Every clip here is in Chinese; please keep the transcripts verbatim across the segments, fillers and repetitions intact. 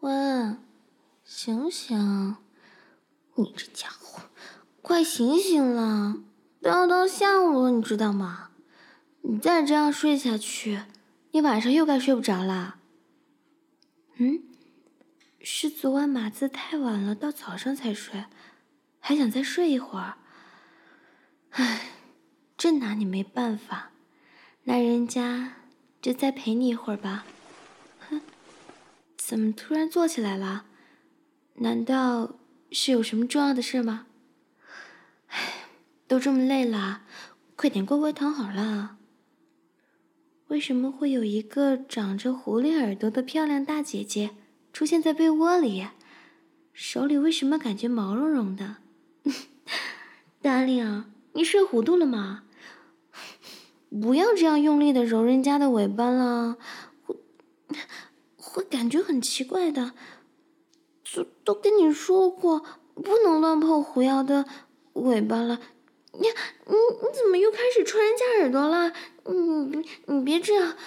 喂，醒醒！你这家伙，快醒醒了！都要到下午了，你知道吗？你再这样睡下去，你晚上又该睡不着啦。嗯，是昨晚码字太晚了，到早上才睡，还想再睡一会儿。唉，真拿你没办法，那人家就再陪你一会儿吧。哼，怎么突然坐起来了？难道是有什么重要的事吗？唉，都这么累了，快点乖乖躺好了。为什么会有一个长着狐狸耳朵的漂亮大姐姐出现在被窝里？手里为什么感觉毛茸茸的？达令，你睡糊涂了吗？不要这样用力的揉人家的尾巴了，会会感觉很奇怪的。都都跟你说过，不能乱碰狐妖的尾巴了。你你你怎么又开始戳人家耳朵了？你你别这样，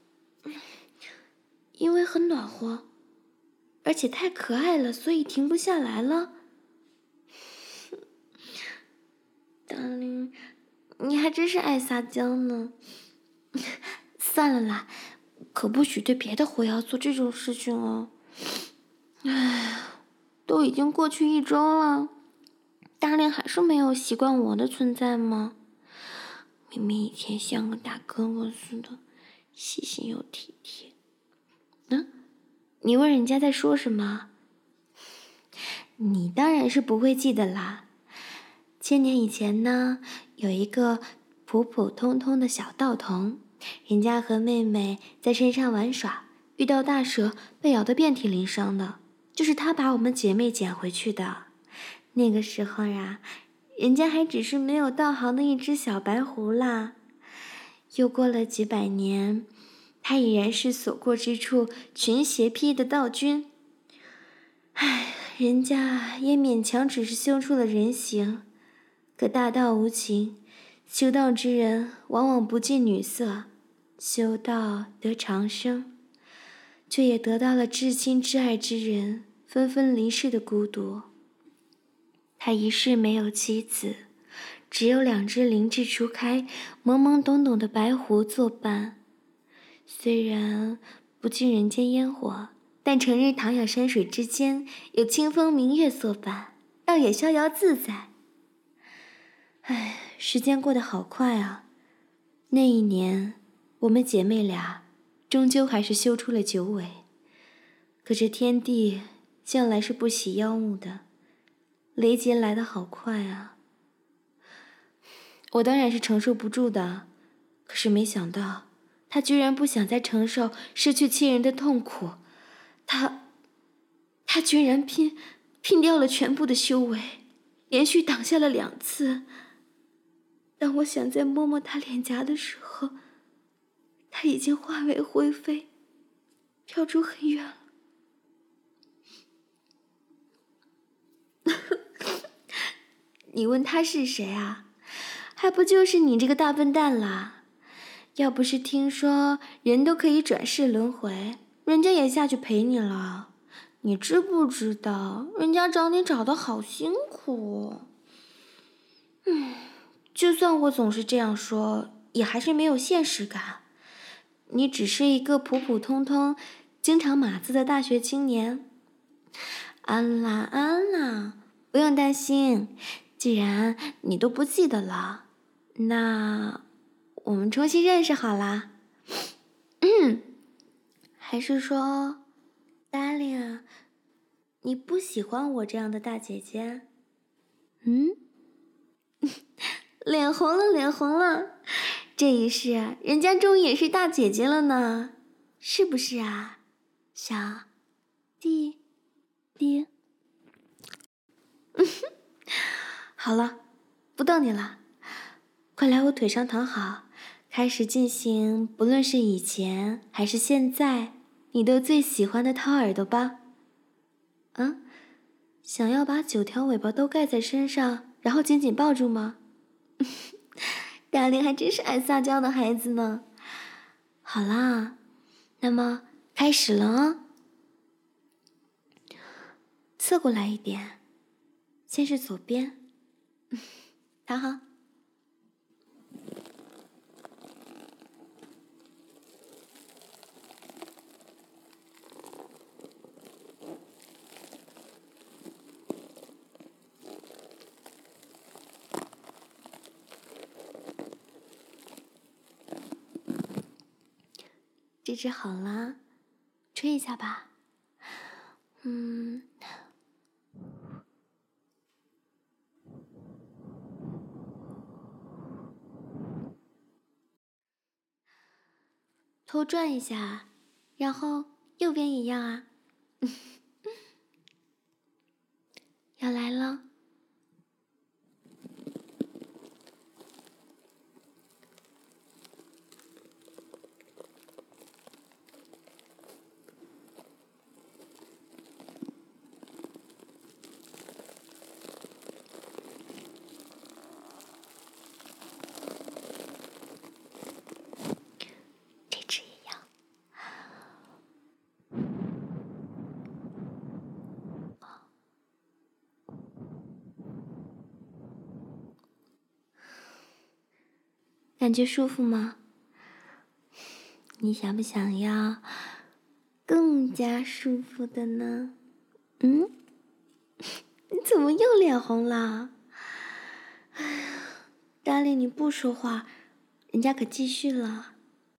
因为很暖和，而且太可爱了，所以停不下来了。达令，你还真是爱撒娇呢。算了啦，可不许对别的狐妖做这种事情哦。唉，都已经过去一周了，达令还是没有习惯我的存在吗？明明以前像个大哥哥似的，细心又体贴。嗯，你问人家在说什么？你当然是不会记得啦。千年以前呢，有一个普普通通的小道童，人家和妹妹在山上玩耍，遇到大蛇，被咬得遍体鳞伤的，就是他把我们姐妹捡回去的。那个时候呀，人家还只是没有道行的一只小白狐啦。又过了几百年，他已然是所过之处群邪披的道君。唉，人家也勉强只是修出了人形，可大道无情，修道之人往往不近女色，修道得长生，却也得到了至亲至爱之人纷纷离世的孤独。他一世没有妻子，只有两只灵智初开、懵懵懂懂的白狐作伴。虽然不近人间烟火，但成日徜徉山水之间，有清风明月作伴，倒也逍遥自在。唉，时间过得好快啊！那一年，我们姐妹俩终究还是修出了九尾。可这天地向来是不喜妖物的，雷劫来得好快啊！我当然是承受不住的，可是没想到他居然不想再承受失去亲人的痛苦，他他居然拼拼掉了全部的修为，连续挡下了两次。当我想再摸摸他脸颊的时候，他已经化为灰飞，飘出很远了。你问他是谁啊？还不就是你这个大笨蛋啦！要不是听说人都可以转世轮回，人家也下去陪你了。你知不知道，人家找你找得好辛苦。嗯，就算我总是这样说，也还是没有现实感。你只是一个普普通通、经常码字的大学青年。安啦安啦，不用担心，既然你都不记得了，那我们重新认识好啦。嗯，还是说 Darling， 你不喜欢我这样的大姐姐？嗯，脸红了脸红了，这一世人家终于也是大姐姐了呢，是不是啊，小弟弟？好了，不逗你了，快来我腿上躺好，开始进行不论是以前还是现在你都最喜欢的掏耳朵吧。嗯，想要把九条尾巴都盖在身上，然后紧紧抱住吗？大林还真是爱撒娇的孩子呢。好啦，那么开始了哦。 侧过来一点，先是左边，躺好。这只好了，吹一下吧。嗯，头转一下，然后右边一样啊。要来了。这只一样。感觉舒服吗？你想不想要更加舒服的呢？嗯？你怎么又脸红了？哎呀，大力你不说话，人家可继续了。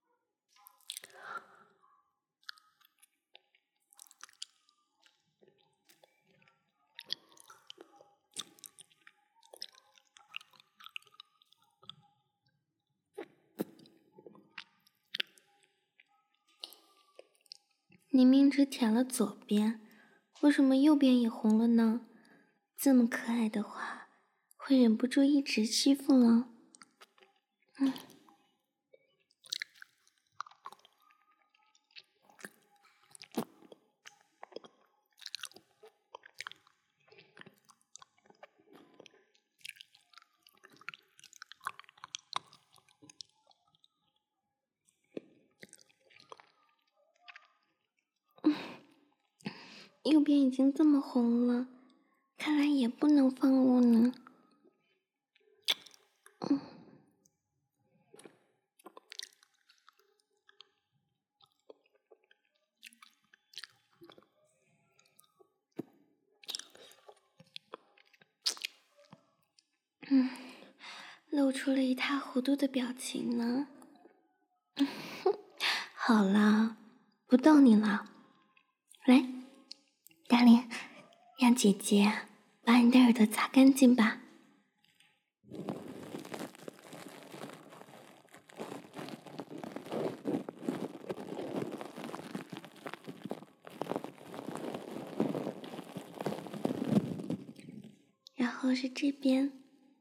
你明只舔了左边，为什么右边也红了呢？这么可爱的话，会忍不住一直欺负了。嗯。右边已经这么红了，看来也不能放过呢。嗯。嗯，露出了一塌糊涂的表情呢。好了，不逗你了。来，大脸，让姐姐把你的耳朵擦干净吧。然后是这边。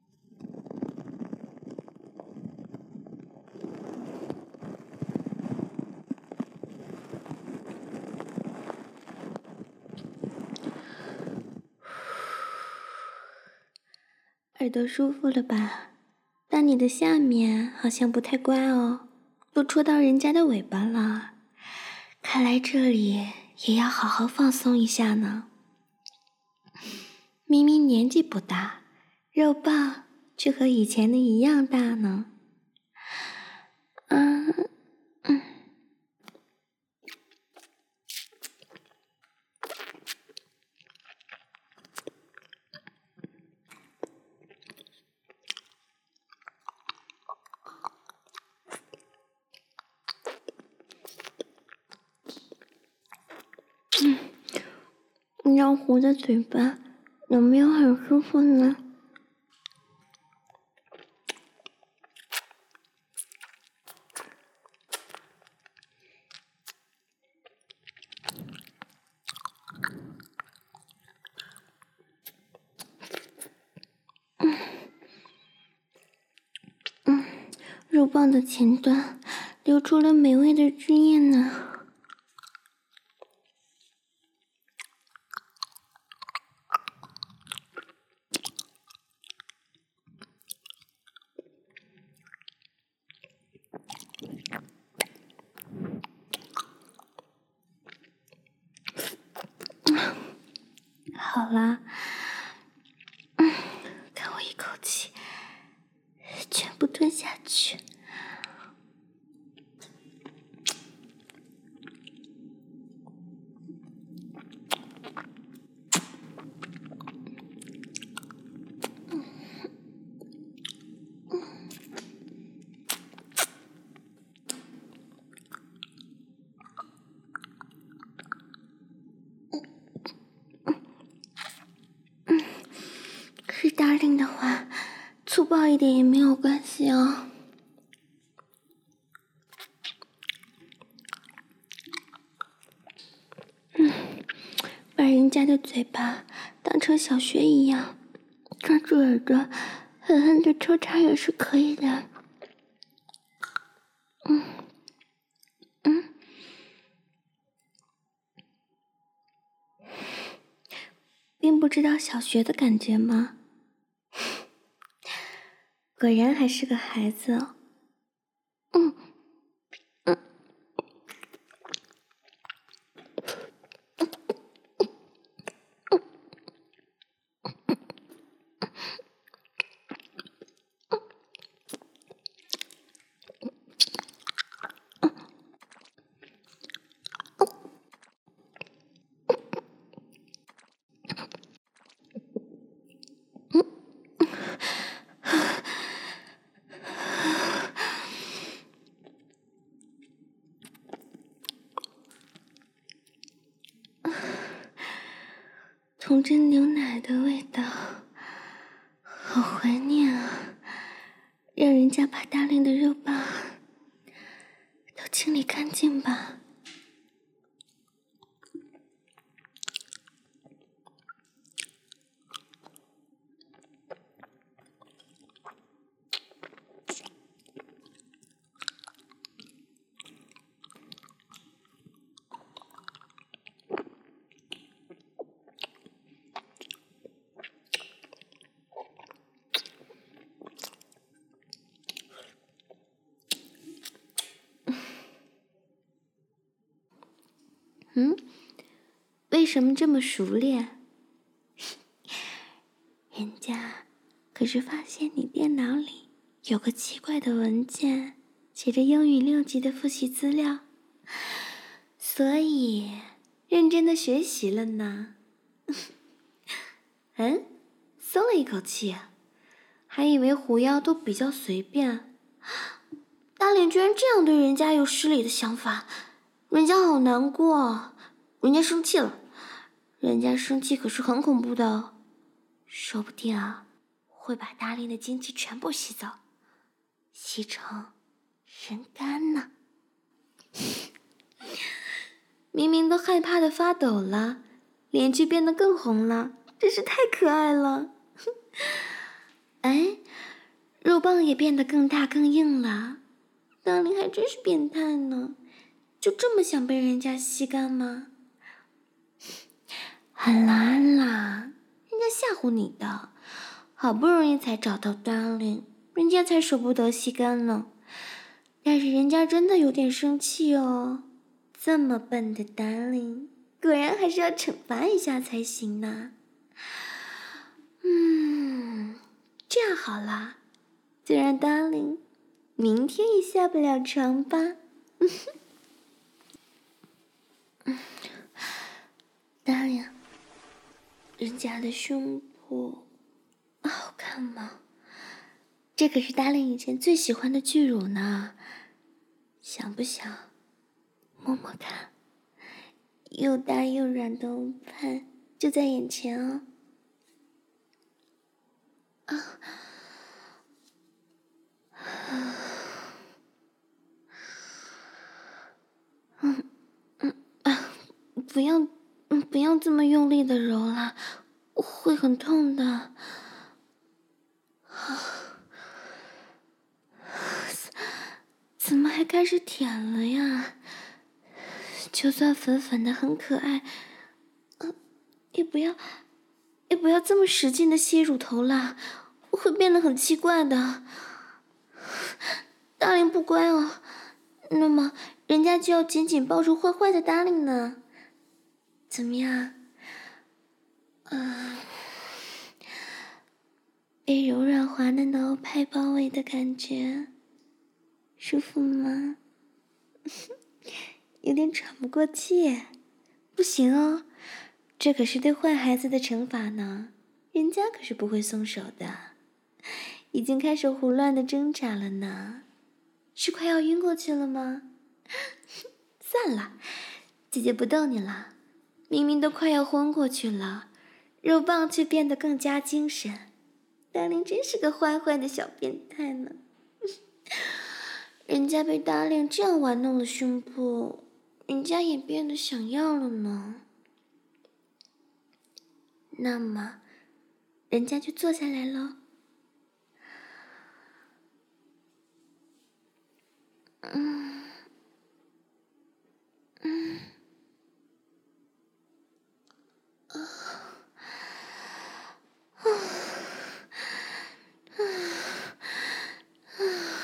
耳朵舒服了吧？但你的下面好像不太乖哦，都戳到人家的尾巴了。看来这里也要好好放松一下呢。明明年纪不大，肉棒却和以前的一样大呢。嗯嗯。嗯，你让糊的嘴巴有没有很舒服呢？嗯嗯，肉棒的前端流出了美味的汁液呢。好好啦。嗯，看我一口气全部吞下去。是Darling的话，粗暴一点也没有关系哦。嗯，把人家的嘴巴当成小穴一样，抓住耳朵，狠狠的抽插也是可以的。嗯嗯，并不知道小学的感觉吗？果然还是个孩子哦。嗯嗯。童真牛奶的味道，好怀念啊！让人家把Darling的肉棒都清理干净吧。嗯，为什么这么熟练？人家可是发现你电脑里有个奇怪的文件，写着英语六级的复习资料，所以认真的学习了呢。嗯，松了一口气，还以为狐妖都比较随便，Darling居然这样对人家有失礼的想法，人家好难过，人家生气了，人家生气可是很恐怖的哦，说不定啊会把Darling的精气全部吸走，吸成人干呢。明明都害怕的发抖了，脸却变得更红了，真是太可爱了。哎，肉棒也变得更大更硬了，Darling还真是变态呢，就这么想被人家吸干吗？安啦安啦，人家吓唬你的，好不容易才找到Darling，人家才舍不得吸干呢。但是人家真的有点生气哦，这么笨的Darling，果然还是要惩罚一下才行呢。嗯，这样好啦，就让Darling明天也下不了床吧。Darling，人家的胸部好看吗？这可是Darling以前最喜欢的巨乳呢，想不想摸摸看？又大又软的欧派就在眼前哦。啊，嗯嗯啊，不要，嗯，不要这么用力的揉了，会很痛的。啊，怎么还开始舔了呀？就算粉粉的很可爱，呃，也不要，也不要这么使劲的吸乳头啦，会变得很奇怪的。Darling不乖哦，那么人家就要紧紧抱住坏坏的Darling呢。怎么样？ 啊，被柔软滑嫩的欧拍包围的感觉，舒服吗？有点喘不过气。不行哦，这可是对坏孩子的惩罚呢，人家可是不会松手的。已经开始胡乱的挣扎了呢，是快要晕过去了吗？算了，姐姐不逗你了。明明都快要昏过去了，肉棒却变得更加精神。达令真是个坏坏的小变态呢。人家被达令这样玩弄了胸部，人家也变得想要了呢。那么，人家就坐下来喽。嗯嗯啊啊啊啊！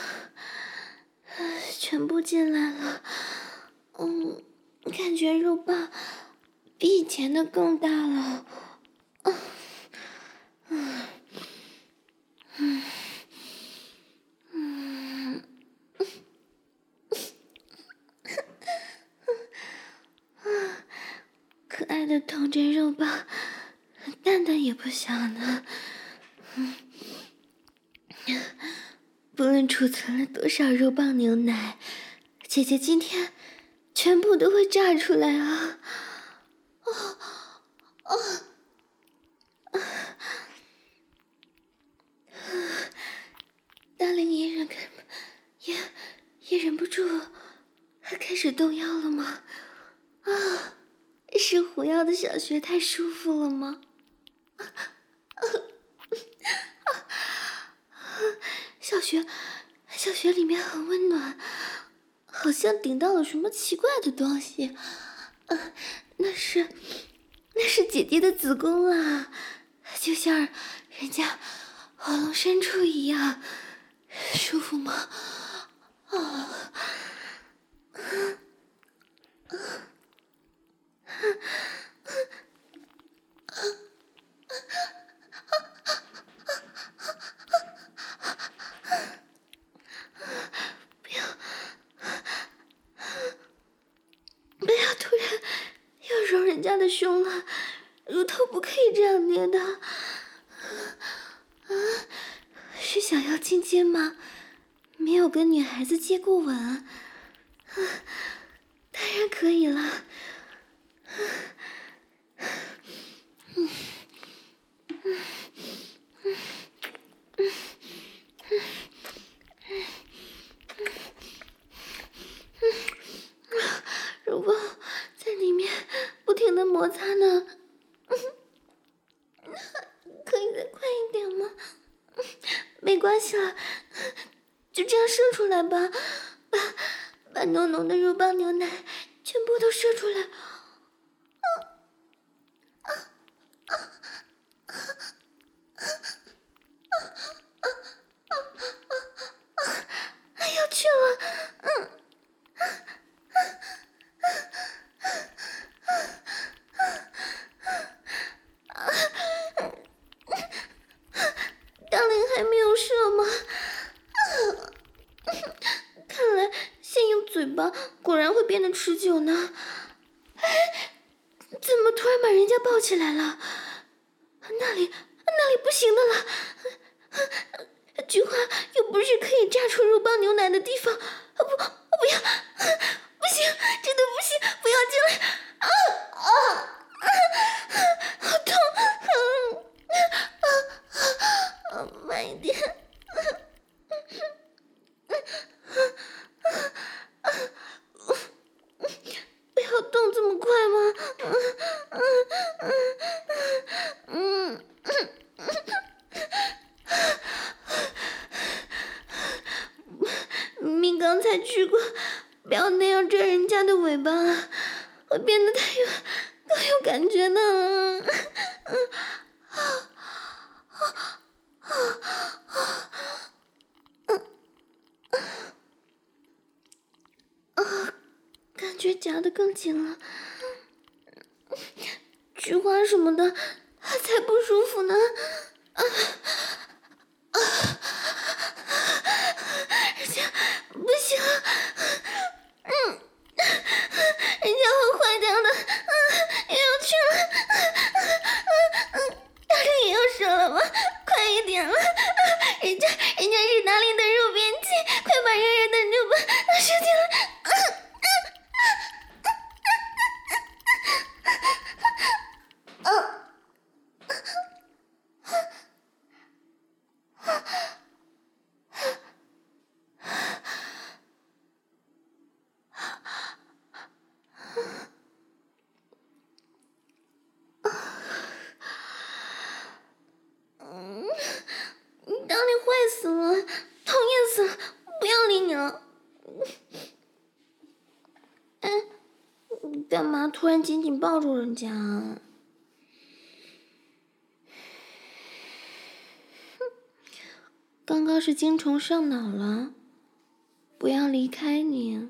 全部进来了。嗯，感觉肉棒比以前的更大了。啊嗯嗯嗯。可爱的童真肉棒，蛋蛋也不小呢。嗯，不论储存了多少肉棒牛奶，姐姐今天全部都会炸出来啊！啊啊啊！大令也忍也也忍不住，开始动摇了吗？啊！是狐妖的小穴太舒服了吗？小穴，小穴里面很温暖，好像顶到了什么奇怪的东西。啊，那是，那是姐姐的子宫啊，就像人家喉咙深处一样，舒服吗？啊！啊啊不要，不要突然要揉人家的胸了，乳头不可以这样捏的。啊，是想要亲亲吗？没有跟女孩子接过吻。啊，当然可以了。嗯嗯嗯嗯嗯嗯，乳房在里面不停的摩擦呢。可以再快一点吗？没关系了，就这样射出来吧，把把浓浓的乳棒牛奶全部都射出来。啊啊啊啊啊啊啊啊啊！哎要去了，嗯。大令还没有射吗？看来先用嘴巴果然会变得持久呢。哎，怎么突然把人家抱起来了？那里那里不行的了。菊花又不是可以榨出乳棒牛奶的地方。不，不要，不行，真的不行，不要进来。啊啊啊！好痛！啊啊啊！慢一点。不要动这么快吗？嗯嗯嗯明明刚才去过，不要那样拽人家的尾巴了，会变得太有更有感觉呢。嗯啊啊啊啊！嗯啊，感觉夹得更紧了。菊花什么的才不舒服呢！啊啊！人家不行，嗯，人家会坏掉的，嗯，也要去了，嗯嗯，大力也要射了吗？快一点了，人家人家是大力的肉便器，快把热热的就把它射进来！啊啊啊啊啊！嗯，大力坏死了，讨厌死了，不要理你了。哎，干嘛突然紧紧抱住人家啊？刚刚是精虫上脑了，不要离开你。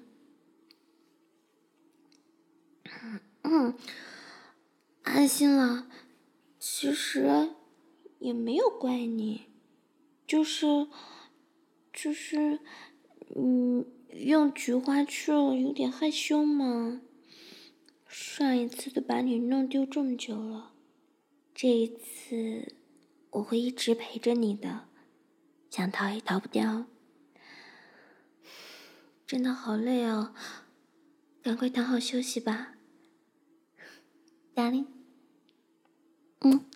嗯，安心了。其实也没有怪你，就是就是嗯，用菊花去了，有点害羞嘛。上一次都把你弄丢这么久了，这一次我会一直陪着你的，想逃也逃不掉。真的好累哦，赶快躺好休息吧，darling。嗯。